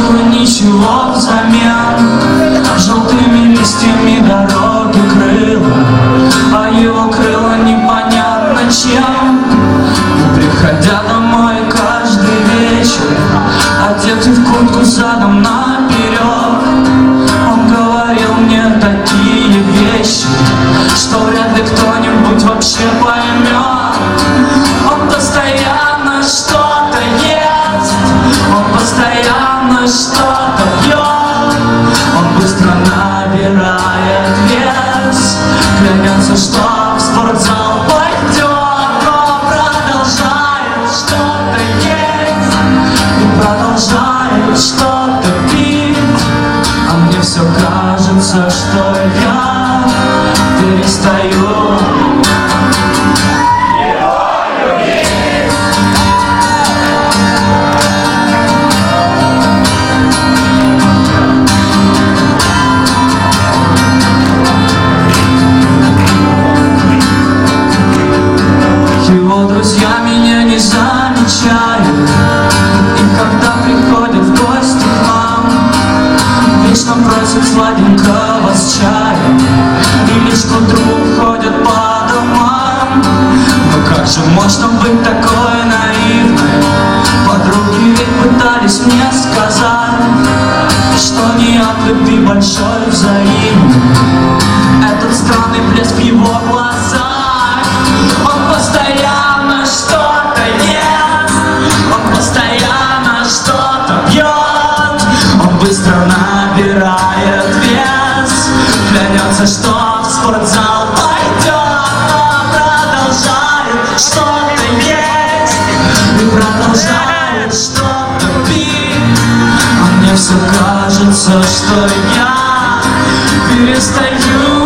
чувствую ничего взамен. Желтыми листьями дороги крыла, а его крыло непонятно чем. Приходя домой каждый вечер, одетый в куртку задом наперед, он говорил мне такие вещи, что вряд ли кто-нибудь вообще поймет. Он постоянно что-то ест, он постоянно что-то пьет, он быстро набирает вес, клянется, что в спортзал пойдет, но продолжает что-то есть и продолжает что-то пить. А мне все кажется, что я перестаю его друзья меня не замечают, и когда приходят в гости к нам, вечно просят сладенького с чаем, и лишь к утру уходят по домам. Но как же можно быть такой наивной? Подруги ведь пытались мне сказать, что не от любви большой взаимной этот странный блеск в его глазах. Он постоянно что-то ест, он постоянно что-то пьет, он быстро набирает вес, клянется, что в спортзал пойдет, но продолжает что-то есть и продолжает что-то пить. А мне все кажется, что я перестаю